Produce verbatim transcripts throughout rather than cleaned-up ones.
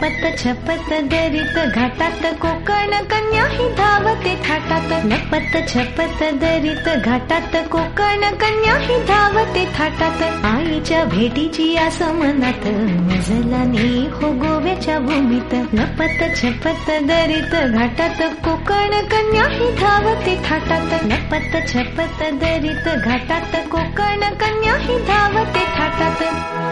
लपत छपत दरीत घाटात कोकण कन्या ही धावते थाटात. लपत छपत दरीत घाटात कोकण कन्या ही धावते थाटात. आईच्या भेटीची आस मनात मजला नी हो गोव्याच्या भूमीत. लपत छपत दरीत घाटात कोकण कन्या ही धावते थाटात. लपत छपत दरीत घाटात कोकण कन्या ही धावते थाटात.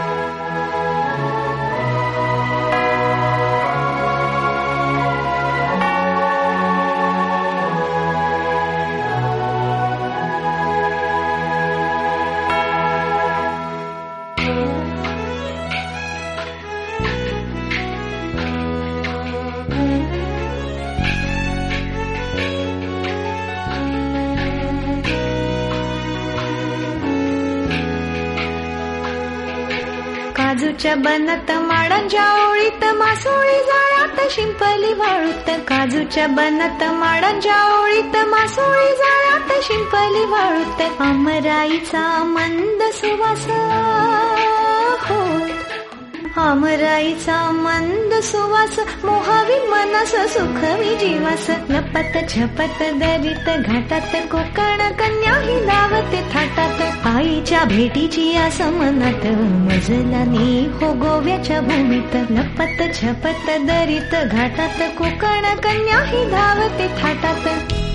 काजूच्या बनात माडांच्या ओळीत मासोळी जाळ्यात शिंपली वाळूत. काजूच्या बनात माडांच्या ओळीत मासोळी जाळ्यात शिंपली वाळूत. आमराईचा मंद सुवास हो आमराईचा मंद सुवास मोहावी मनस सुखवी जीवास. लपत छपत दरीत घाटात कोकण कन्या ही धावते थाटात. आईच्या भेटीची आस मनात मजला नी हो गोव्याच्या भूमीत. लपत छपत दरीत घाटात कोकण कन्या ही धावते थाटात.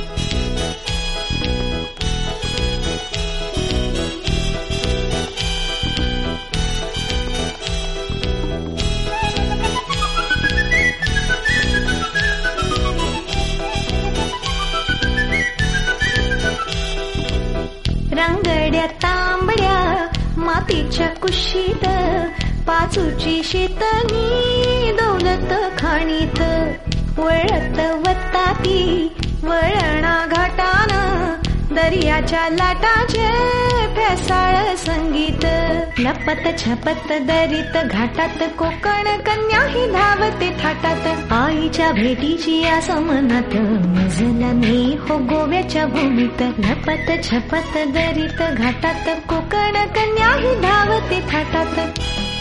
रांगड्या तांबड्या मातीच्या कुशीत पाचूची शेतनी दौलत खाणीत. वळत वत्ताती वळणा घाटान दर्याच्या लाटाचे फेसाळ संगीत. लपत छपत दरीत घाटात कोकण कन्या ही धावते थाटात. आईच्या भेटीची आस मनात मजला नी हो गोव्याच्या भूमीत. लपत छपत दरीत घाटात कोकण कन्या ही धावते थाटात.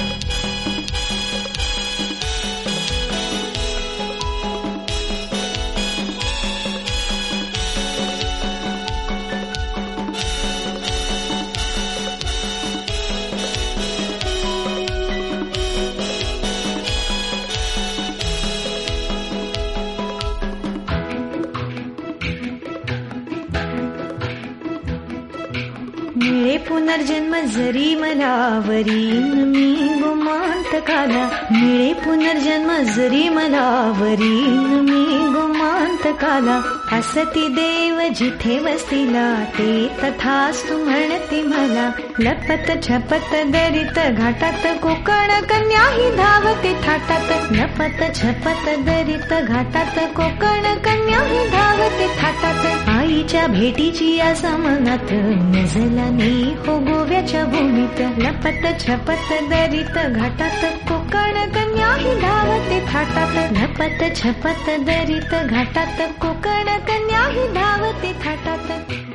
मिळे पुनर्जन्म जरी मला वरीन मी गुमांत काला. मिळे पुनर्जन्म जरी मला वरीन मी गुमांत काला. असती देव जिथे वसतिला ते तथास्तु म्हणती मला. लपत छपत दरीत घाटात कोकण कन्या ही धावते थाटात. लपत छपत दरीत घाटात कोकण कन्या ही धावते थाटात. आईच्या भेटीची आस मनात मजला नी हो गोव्याच्या भूमीत. लपत छपत दरीत घाटात कोकण कन्या ही धावते थाटात. लपत छपत दरीत घाटात कोकण कन्या ही धावते थाटात.